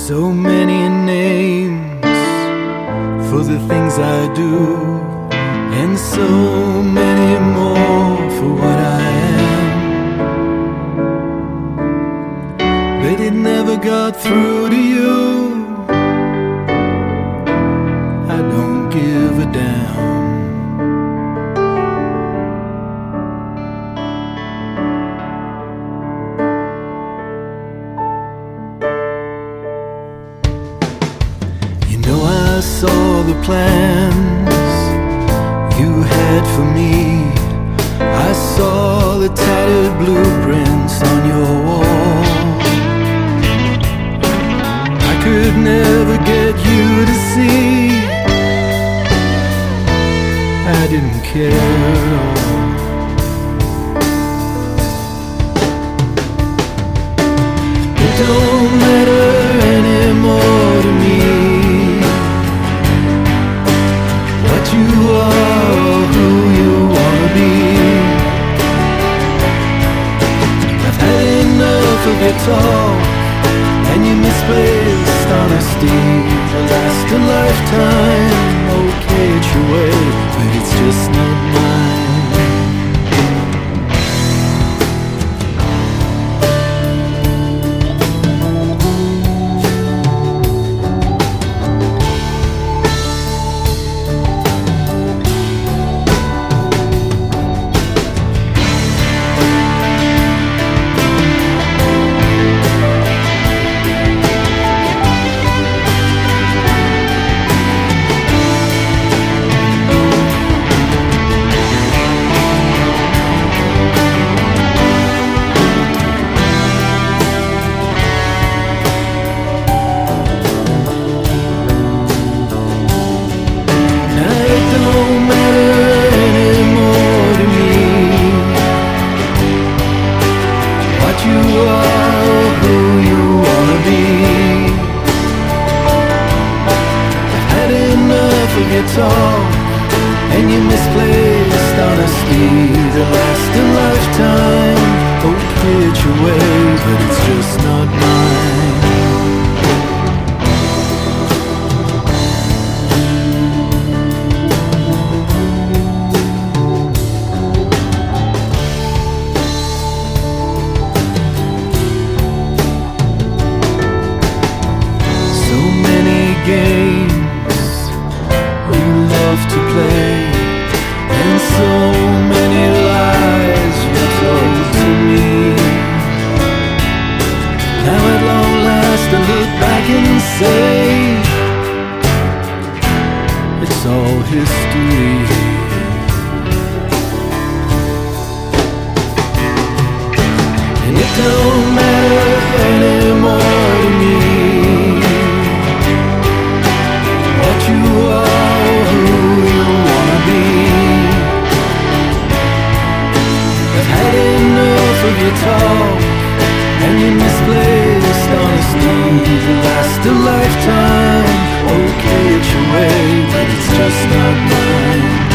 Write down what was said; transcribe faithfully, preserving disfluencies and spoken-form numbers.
So many names for the things I do, and so many more for what I am. But it never got through to you. I don't give a damn. I saw the plans you had for me. I saw the tattered blueprints on your wall. I could never get you to see I didn't care at all. It don't matter anymore to me you are or who you wanna be. I've had enough of your talk and your misplaced honesty. To last a lifetime, okay, it's your way, but it's just not mine. Talk and your misplaced honesty to last a lifetime. Okay, it's your way, but it's just not mine. So many games to play, and so many lies you told to me. Now at long last I look back and say it's all history. And it don't matter anymore to me what you are, who you wanna be. I've had enough of your talk and your misplaced honesty to last a lifetime. Okay, it's your way, but it's just not mine.